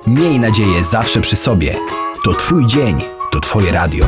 Miej nadzieję zawsze przy sobie. To Twój dzień, to Twoje radio.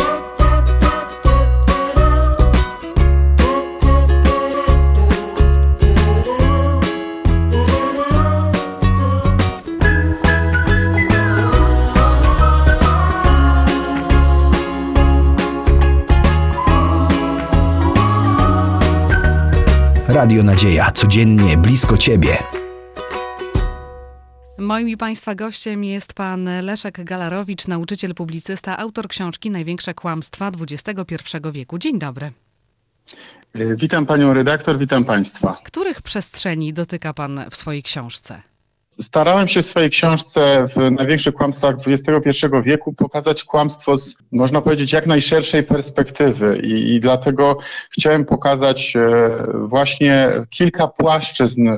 Radio Nadzieja, codziennie blisko Ciebie. Moim i Państwa gościem jest pan Leszek Galarowicz, nauczyciel, publicysta, autor książki Największe kłamstwa XXI wieku. Dzień dobry. Witam panią redaktor, witam państwa. Których przestrzeni dotyka pan w swojej książce? Starałem się w swojej książce w Największych kłamstwach XXI wieku pokazać kłamstwo z, można powiedzieć, jak najszerszej perspektywy i dlatego chciałem pokazać właśnie kilka płaszczyzn,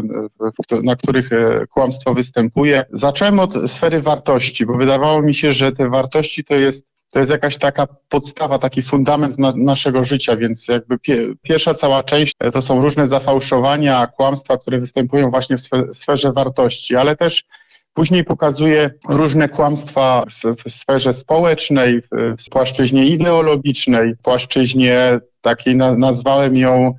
na których kłamstwo występuje. Zacząłem od sfery wartości, bo wydawało mi się, że te wartości to jest jakaś taka podstawa, taki fundament naszego życia, więc jakby pierwsza cała część to są różne zafałszowania, kłamstwa, które występują właśnie w sferze wartości, ale też później pokazuje różne kłamstwa w sferze społecznej, w płaszczyźnie ideologicznej, w płaszczyźnie takiej nazwałem ją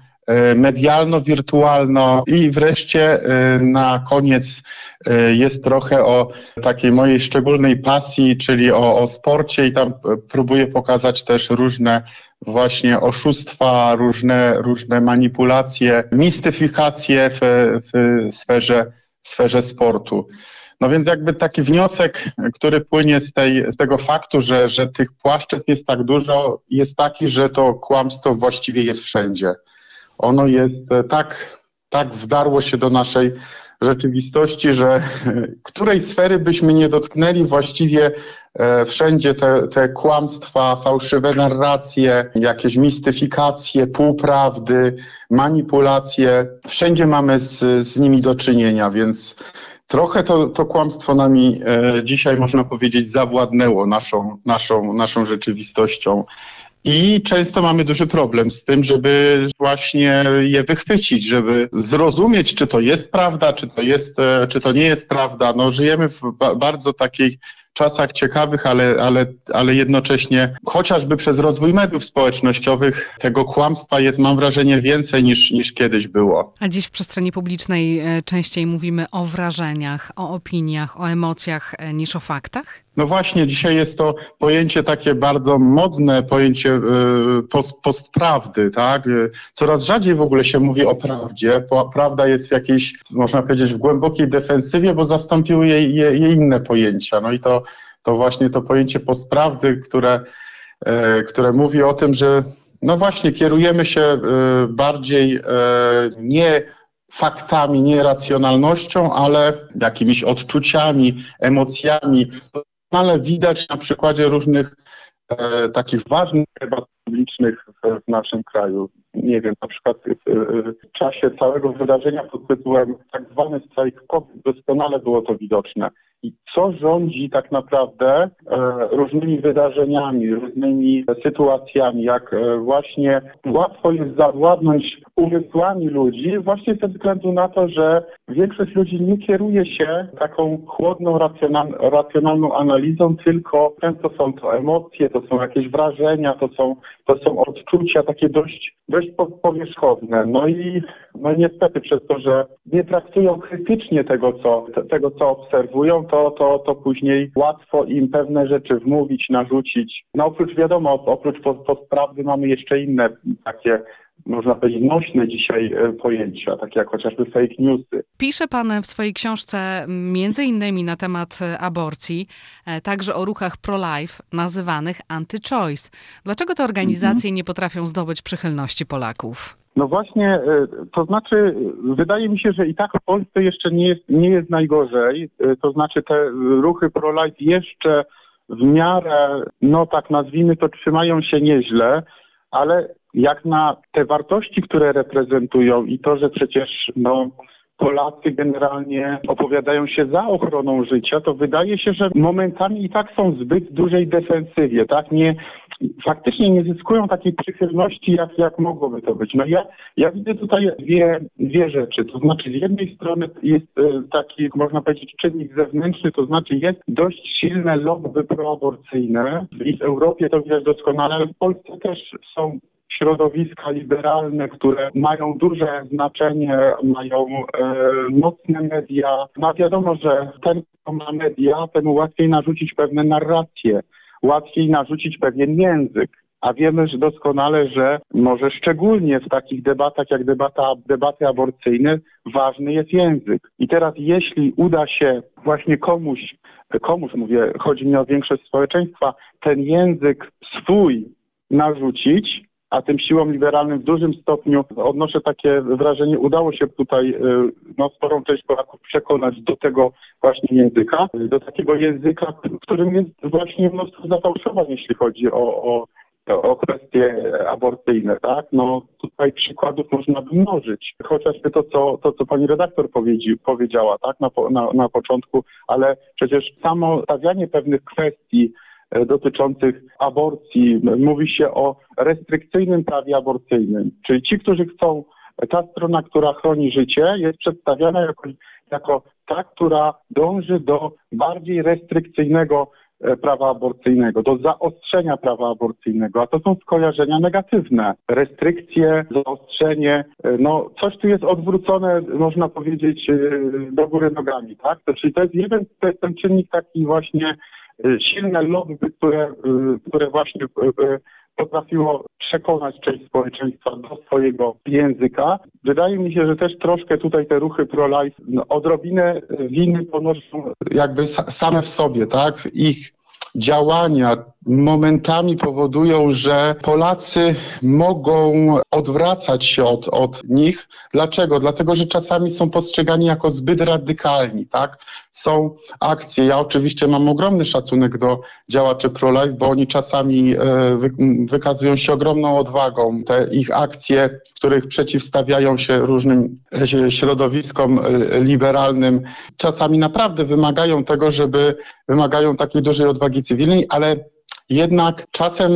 medialno-wirtualno i wreszcie na koniec jest trochę o takiej mojej szczególnej pasji, czyli o sporcie i tam próbuję pokazać też różne właśnie oszustwa, różne manipulacje, mistyfikacje w sferze sportu. No więc jakby taki wniosek, który płynie z tego faktu, że tych płaszczyzn jest tak dużo, jest taki, że to kłamstwo właściwie jest wszędzie. Ono jest tak wdarło się do naszej rzeczywistości, że której sfery byśmy nie dotknęli, właściwie wszędzie te kłamstwa, fałszywe narracje, jakieś mistyfikacje, półprawdy, manipulacje, wszędzie mamy z nimi do czynienia, więc trochę to kłamstwo nami dzisiaj, można powiedzieć, zawładnęło naszą rzeczywistością. I często mamy duży problem z tym, żeby właśnie je wychwycić, żeby zrozumieć, czy to jest prawda, czy to nie jest prawda. No, żyjemy w bardzo takich czasach ciekawych, ale jednocześnie chociażby przez rozwój mediów społecznościowych tego kłamstwa jest, mam wrażenie, więcej niż kiedyś było. A dziś w przestrzeni publicznej częściej mówimy o wrażeniach, o opiniach, o emocjach niż o faktach? No właśnie, dzisiaj jest to pojęcie takie bardzo modne, pojęcie postprawdy, tak? Coraz rzadziej w ogóle się mówi o prawdzie. Prawda jest w jakiejś, można powiedzieć, w głębokiej defensywie, bo zastąpiły jej inne pojęcia. No i to właśnie to pojęcie postprawdy, które mówi o tym, że no właśnie kierujemy się bardziej nie faktami, nie racjonalnością, ale jakimiś odczuciami, emocjami. Ale widać na przykładzie różnych takich ważnych debat publicznych w naszym kraju. Nie wiem, na przykład w czasie całego wydarzenia pod tytułem tak zwany strajk kobiet doskonale było to widoczne. I co rządzi tak naprawdę różnymi wydarzeniami, różnymi sytuacjami, jak właśnie łatwo jest zawładnąć umysłami ludzi właśnie ze względu na to, że większość ludzi nie kieruje się taką chłodną, racjonalną analizą, tylko często są to emocje, to są jakieś wrażenia, to są odczucia takie dość powierzchowne. No i niestety przez to, że nie traktują krytycznie tego, co obserwują, to później łatwo im pewne rzeczy wmówić, narzucić. No oprócz postprawdy mamy jeszcze inne takie, można powiedzieć, nośne dzisiaj pojęcia, takie jak chociażby fake newsy. Pisze pan w swojej książce między innymi na temat aborcji, także o ruchach pro-life nazywanych anty-choice. Dlaczego te organizacje nie potrafią zdobyć przychylności Polaków? No właśnie, to znaczy wydaje mi się, że i tak w Polsce jeszcze nie jest najgorzej. To znaczy te ruchy pro-life jeszcze w miarę, no tak nazwijmy to, trzymają się nieźle, ale jak na te wartości, które reprezentują i to, że przecież Polacy generalnie opowiadają się za ochroną życia, to wydaje się, że momentami i tak są w zbyt dużej defensywie, tak? Faktycznie nie zyskują takiej przychylności, jak mogłoby to być. No ja widzę tutaj dwie rzeczy. To znaczy z jednej strony jest taki, można powiedzieć, czynnik zewnętrzny, to znaczy jest dość silne lobby proaborcyjne i w Europie to widać doskonale, ale w Polsce też są środowiska liberalne, które mają duże znaczenie, mają mocne media. No wiadomo, że ten, kto ma media, ten łatwiej narzucić pewne narracje, łatwiej narzucić pewien język. A wiemy że doskonale, że może szczególnie w takich debatach jak debaty aborcyjne ważny jest język. I teraz jeśli uda się właśnie komuś mówię, chodzi mi o większość społeczeństwa, ten język swój narzucić, a tym siłom liberalnym w dużym stopniu, odnoszę takie wrażenie, udało się tutaj sporą część Polaków przekonać do tego właśnie języka, do takiego języka, w którym jest właśnie mnóstwo zafałszowań, jeśli chodzi o kwestie aborcyjne, tak? No tutaj przykładów można by mnożyć. Chociażby to, co pani redaktor powiedziała, tak? Na początku, ale przecież samo stawianie pewnych kwestii dotyczących aborcji, mówi się o restrykcyjnym prawie aborcyjnym, czyli ci, którzy chcą, ta strona, która chroni życie, jest przedstawiana jako ta, która dąży do bardziej restrykcyjnego prawa aborcyjnego, do zaostrzenia prawa aborcyjnego, a to są skojarzenia negatywne. Restrykcje, zaostrzenie, coś tu jest odwrócone, można powiedzieć, do góry nogami, tak? Czyli to jest ten czynnik taki właśnie silne lobby, które właśnie potrafiło przekonać część społeczeństwa do swojego języka. Wydaje mi się, że też troszkę tutaj te ruchy pro-life odrobinę winy ponoszą jakby same w sobie, tak? Ich działania momentami powodują, że Polacy mogą odwracać się od nich. Dlaczego? Dlatego, że czasami są postrzegani jako zbyt radykalni, tak? Są akcje. Ja oczywiście mam ogromny szacunek do działaczy pro-life, bo oni czasami wykazują się ogromną odwagą. Te ich akcje, w których przeciwstawiają się różnym środowiskom liberalnym, czasami naprawdę wymagają takiej dużej odwagi cywilnej, ale jednak czasem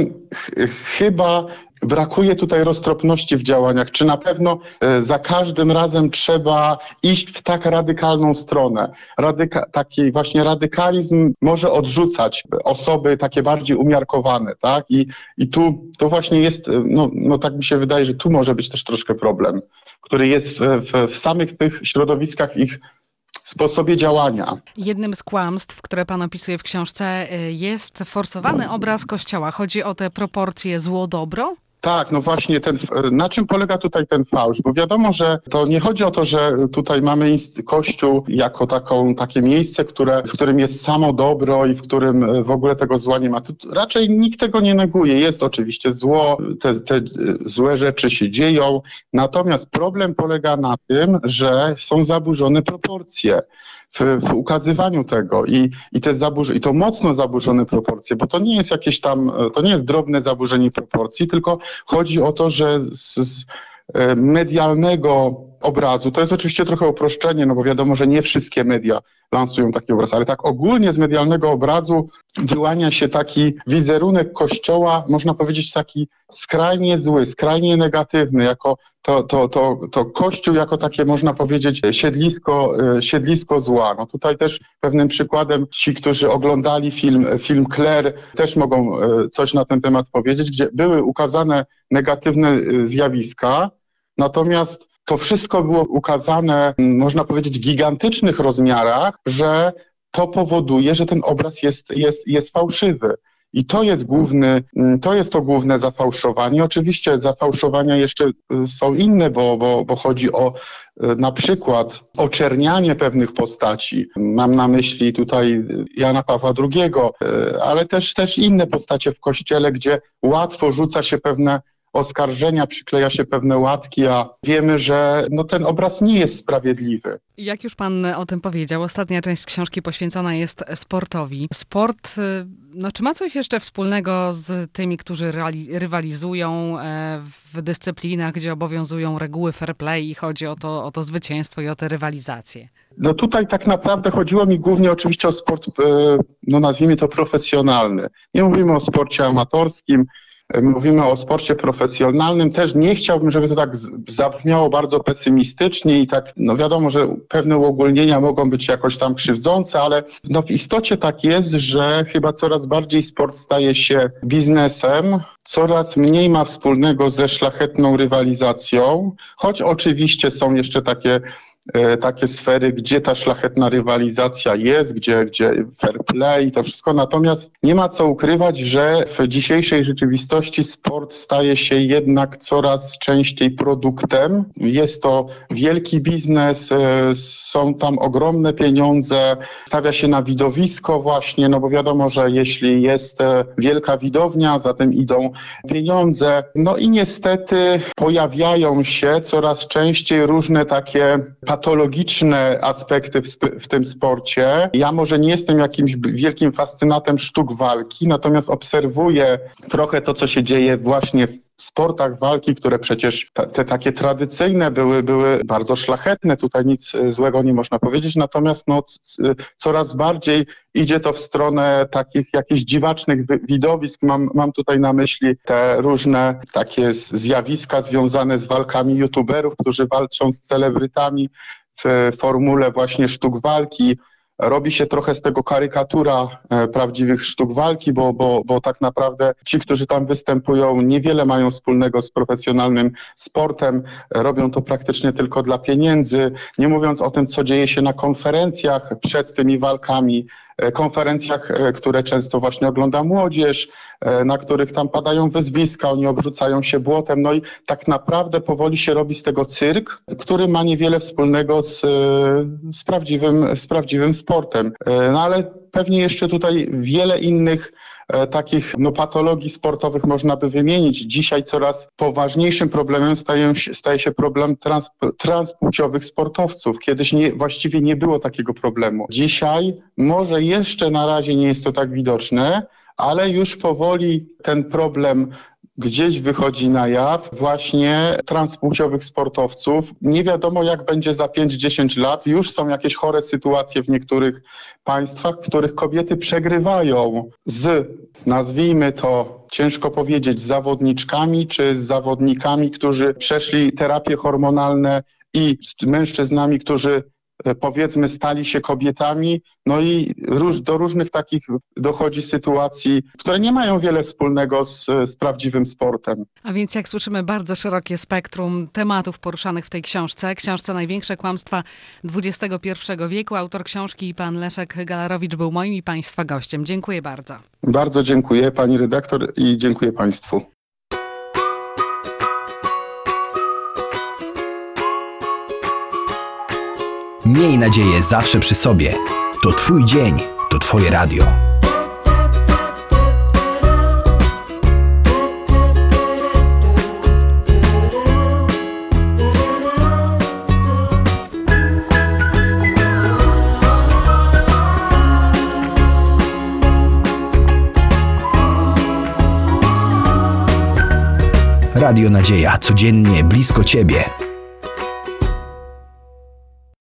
chyba brakuje tutaj roztropności w działaniach. Czy na pewno za każdym razem trzeba iść w tak radykalną stronę? Taki właśnie radykalizm może odrzucać osoby takie bardziej umiarkowane, tak? I tu to właśnie jest, tak mi się wydaje, że tu może być też troszkę problem, który jest w samych tych środowiskach ich sposobie działania. Jednym z kłamstw, które pan opisuje w książce, jest forsowany obraz Kościoła. Chodzi o te proporcje zło-dobro? Tak, no właśnie, na czym polega tutaj ten fałsz? Bo wiadomo, że to nie chodzi o to, że tutaj mamy Kościół jako takie miejsce, w którym jest samo dobro i w którym w ogóle tego zła nie ma. To raczej nikt tego nie neguje. Jest oczywiście zło, te złe rzeczy się dzieją, natomiast problem polega na tym, że są zaburzone proporcje w ukazywaniu tego i to mocno zaburzone proporcje, bo to nie jest to nie jest drobne zaburzenie proporcji, tylko chodzi o to, że z medialnego obrazu, to jest oczywiście trochę uproszczenie, no bo wiadomo, że nie wszystkie media lansują taki obraz, ale tak ogólnie z medialnego obrazu wyłania się taki wizerunek Kościoła, można powiedzieć taki skrajnie zły, skrajnie negatywny, jako to Kościół jako takie, można powiedzieć, siedlisko zła. No tutaj też pewnym przykładem ci, którzy oglądali film Claire, też mogą coś na ten temat powiedzieć, gdzie były ukazane negatywne zjawiska, natomiast to wszystko było ukazane, można powiedzieć, w gigantycznych rozmiarach, że to powoduje, że ten obraz jest fałszywy. I to jest to główne zafałszowanie. Oczywiście zafałszowania jeszcze są inne, bo chodzi o na przykład oczernianie pewnych postaci. Mam na myśli tutaj Jana Pawła II, ale też inne postacie w Kościele, gdzie łatwo rzuca się pewne oskarżenia, przykleja się pewne łatki, a wiemy, że ten obraz nie jest sprawiedliwy. Jak już pan o tym powiedział, ostatnia część książki poświęcona jest sportowi. Sport, czy ma coś jeszcze wspólnego z tymi, którzy rywalizują w dyscyplinach, gdzie obowiązują reguły fair play i chodzi o to zwycięstwo i o tę rywalizację? Tutaj tak naprawdę chodziło mi głównie oczywiście o sport, nazwijmy to profesjonalny. Nie mówimy o sporcie amatorskim, mówimy o sporcie profesjonalnym. Też nie chciałbym, żeby to tak zabrzmiało bardzo pesymistycznie i tak, wiadomo, że pewne uogólnienia mogą być jakoś tam krzywdzące, ale w istocie tak jest, że chyba coraz bardziej sport staje się biznesem, coraz mniej ma wspólnego ze szlachetną rywalizacją, choć oczywiście są jeszcze takie sfery, gdzie ta szlachetna rywalizacja jest, gdzie fair play i to wszystko. Natomiast nie ma co ukrywać, że w dzisiejszej rzeczywistości sport staje się jednak coraz częściej produktem. Jest to wielki biznes, są tam ogromne pieniądze, stawia się na widowisko właśnie, bo wiadomo, że jeśli jest wielka widownia, za tym idą pieniądze. I niestety pojawiają się coraz częściej różne takie patologiczne aspekty w tym sporcie. Ja może nie jestem jakimś wielkim fascynatem sztuk walki, natomiast obserwuję trochę to, co się dzieje właśnie w sportach walki, które przecież te takie tradycyjne były bardzo szlachetne. Tutaj nic złego nie można powiedzieć, natomiast coraz bardziej idzie to w stronę takich jakichś dziwacznych widowisk. Mam tutaj na myśli te różne takie zjawiska związane z walkami youtuberów, którzy walczą z celebrytami w formule właśnie sztuk walki. Robi się trochę z tego karykatura prawdziwych sztuk walki, bo tak naprawdę ci, którzy tam występują, niewiele mają wspólnego z profesjonalnym sportem. Robią to praktycznie tylko dla pieniędzy. Nie mówiąc o tym, co dzieje się na konferencjach przed tymi walkami, konferencjach, które często właśnie ogląda młodzież, na których tam padają wyzwiska, oni obrzucają się błotem. I tak naprawdę powoli się robi z tego cyrk, który ma niewiele wspólnego z prawdziwym sportem. Ale pewnie jeszcze tutaj wiele innych takich patologii sportowych można by wymienić. Dzisiaj coraz poważniejszym problemem staje się problem transpłciowych sportowców. Kiedyś właściwie nie było takiego problemu. Dzisiaj może jeszcze na razie nie jest to tak widoczne, ale już powoli ten problem gdzieś wychodzi na jaw właśnie transpłciowych sportowców. Nie wiadomo, jak będzie za 5-10 lat. Już są jakieś chore sytuacje w niektórych państwach, w których kobiety przegrywają nazwijmy to, ciężko powiedzieć, zawodniczkami czy z zawodnikami, którzy przeszli terapie hormonalne i z mężczyznami, którzy powiedzmy stali się kobietami, i do różnych takich dochodzi sytuacji, które nie mają wiele wspólnego z prawdziwym sportem. A więc jak słyszymy, bardzo szerokie spektrum tematów poruszanych w tej książce Największe kłamstwa XXI wieku. Autor książki pan Leszek Galarowicz był moim i państwa gościem. Dziękuję bardzo. Bardzo dziękuję pani redaktor i dziękuję państwu. Miej nadzieję zawsze przy sobie. To twój dzień, to twoje radio. Radio Nadzieja, codziennie blisko ciebie.